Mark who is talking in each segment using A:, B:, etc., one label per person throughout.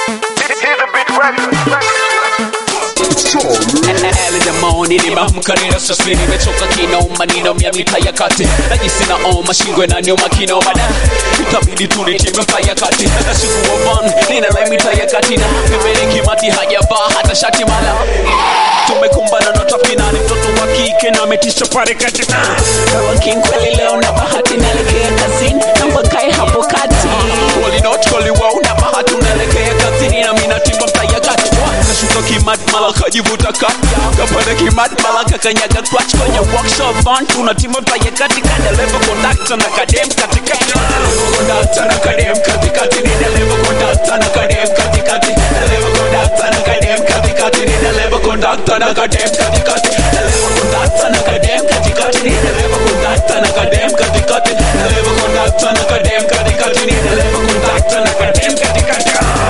A: Early in the morning nimeamka sasa nimechoka kinoma ninaumia mita ya kati najisi naoma shingo na nyuma kinoma da itabidi tu nitime mita ya kati na siku wa van nina mita ya kati na mbele kimati hajavaa hata shati mala tumekumbana na tafina ni mtoto wa kike na ametisha pale kati kwa king kweli leo na bahati naelekea kazini namba kai hapo kati wali not kweli wao na bahati naelekea kazini na mimi natimba mita ya kati kashuka kimat malaka jivuta kati kapanda kimat malaka kanyaga clutch kwenye workshop van tunatimba mita ya kati kada level conductor na kadem katikati conductor na kadem katikati ni level conductor na kadem katikati level conductor na kadem katikati ni level conductor na kadem katikati level conductor na kadem katikati ni level conductor na kadem katikati level conductor na kadem katikati ni level conductor na kadem katikati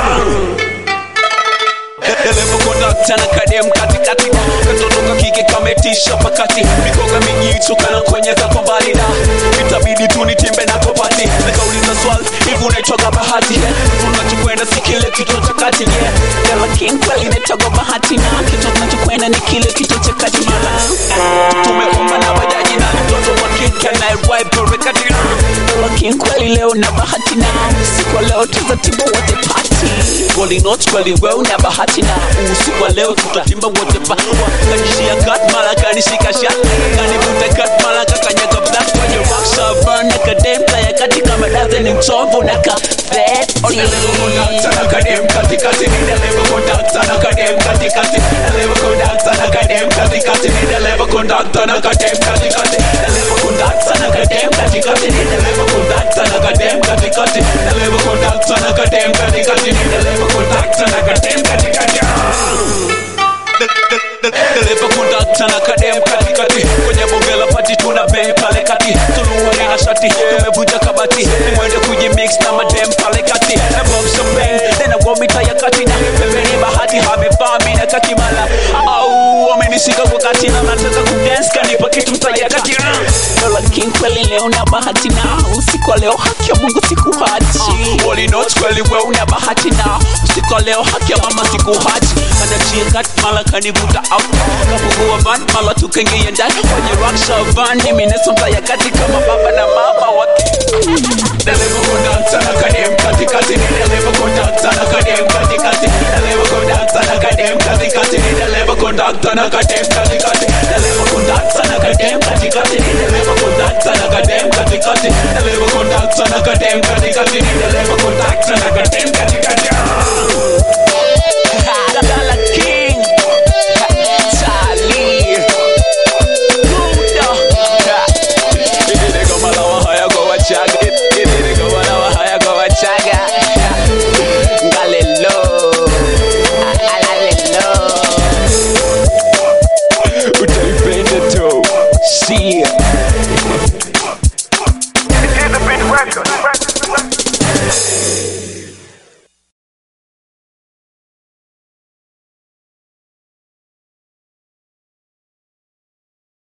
A: level conductor na kadem katikati katoto kakike kametisha pakati mikoga mingi tukana kwenye za kombali na itabidi tu nitimbe na kopati nikauliza swali hivi unaitoka bahati tunachokwenda si kile kitu cha kati yeah king kweli unaitoka bahati na kitu tunachokwenda ni kile kitu cha kati tumeomba na bajaji na mtoto wa kike na wipe rekati king kweli leo na bahati na siku leo tutatimba wote party wali not kweli wewe na bahati na usiku leo tutatimba wote party kanishia kat malaka nishika shot kanivuta kat malaka kanyaga black kwenye workshop na kademka ya kati kama daze ni mchombo na ka beti na kadem katikati ni level conductor na kadem katikati level conductor na kadem katikati ni level conductor na kadem katikati level conductor na kadem katikati ni level conductor na kadem katikati level conductor na kadem katikati ni level conductor na kadem katikati level conductor na kadem katikati kwenye bonge la party tuna bang pale kati tuluwa na shati tumevuja kabati mwende kujimix na madem pale kati na bomb champagne tena kwa mita ya kati na pembeni bahati hamevaa mimi na kakimala au amenishika kwa kati na nataka kudance kanipa kitu mta ya kati king kweli leo na bahati na usiku leo haki ya Mungu sikuhachi wali not kweli wewe na bahati na usiku leo haki ya mama sikuhachi anachia kat malaka nivuta out kapungua van mala tukaingia ndani kwenye workshop van mimi nesomta ya kati kama baba na mama wote level conductor na kadem katikati ni level conductor na kadem katikati level conductor na kadem katikati ni level conductor na kadem katikati level conductor na kadem katikati ni level conductor na kadem katikati level conductor na kadem katikati ni level conductor na kadem katikati